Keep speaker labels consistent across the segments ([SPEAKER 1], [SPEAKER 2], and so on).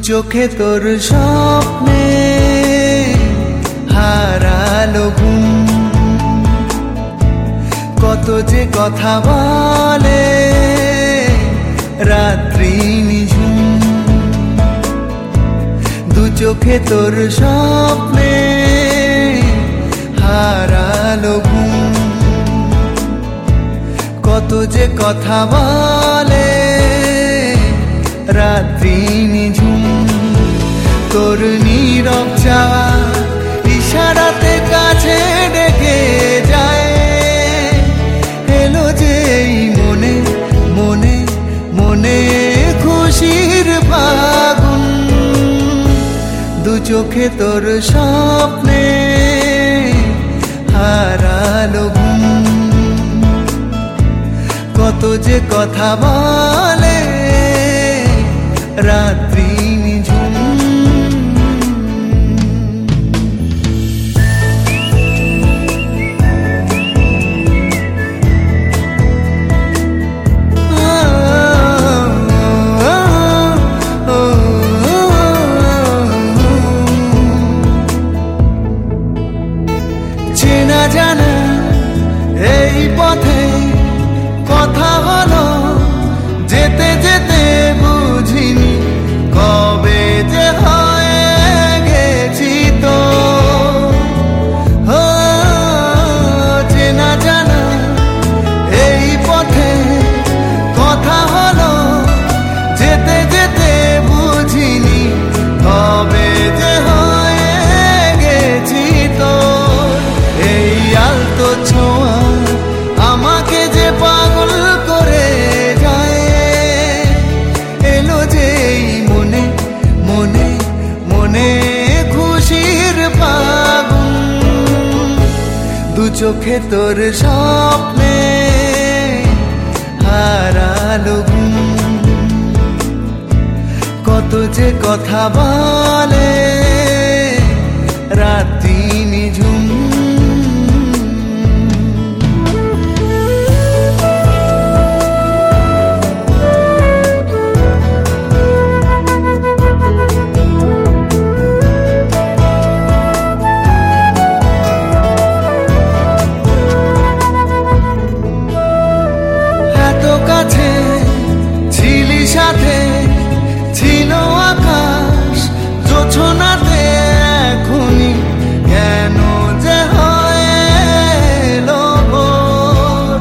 [SPEAKER 1] চোখে তোর স্বপ্নে হারালো ঘুম, কত যে কথা বলে রাত্রি নিঝুম। দু চোখে তোর স্বপ্নে হারালো ঘুম, কত যে কথা বলে রাত্রি নিঝুম। তোর নীরব চাওয়া ইশারাতে কাছে ডেকে যায়, এলো যে মনে মনে মনে খুশির ফাগুন। দু চোখে তোর স্বপ্নে হারালো ঘুম, কত যে কথা বলে রাত্রি নিঝুম। চেনা জানা এই পথে কথা হলো, যেতে যেতে বুঝিনি কবে যে হয়ে গেছি তো। চেনা জানা এই পথে কথা হলো, যেতে যেতে বুঝিনি কবে যে হয়ে গেছি তো। এই আলতো ছোঁয়া আমাকে যে পাগল করে যায়, এলো যে মনে মনে মনে খুশির ফাগুন। দু চোখে তোর স্বপ্নে হারালো ঘুম, কত যে কথা বলে রাত্রি নিঝুম। কাছে ছিলি সাথে ছিল আকাশ জোছনাতে, এখনই কেন যে হয়ে এলো ভোর।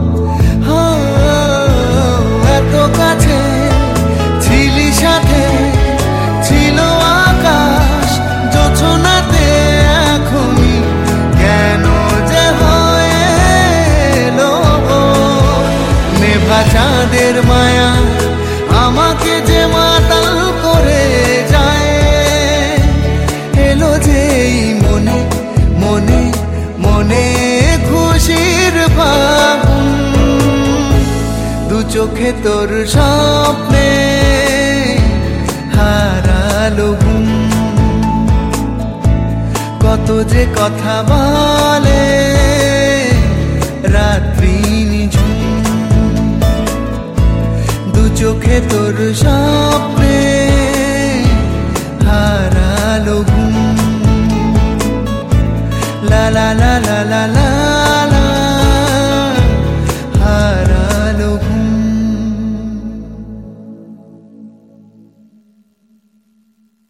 [SPEAKER 1] এত কাছে ছিলি সাথে ছিল আকাশ জোছনাতে, এখনই কেন যে হয়ে এলো ভোর। নেভা চাঁদের মায়া আমাকে যে মাতাল করে যায়, এলো যে মনে মনে মনে খুশির ফাগুন। দু চোখে তোর স্বপ্নে হারালো ঘুম, কত যে কথা বলে রাত্রি নিঝুম। দু চোখে তোর স্বপ্নে হারালো ঘুম, লা লা লা লা লা লা।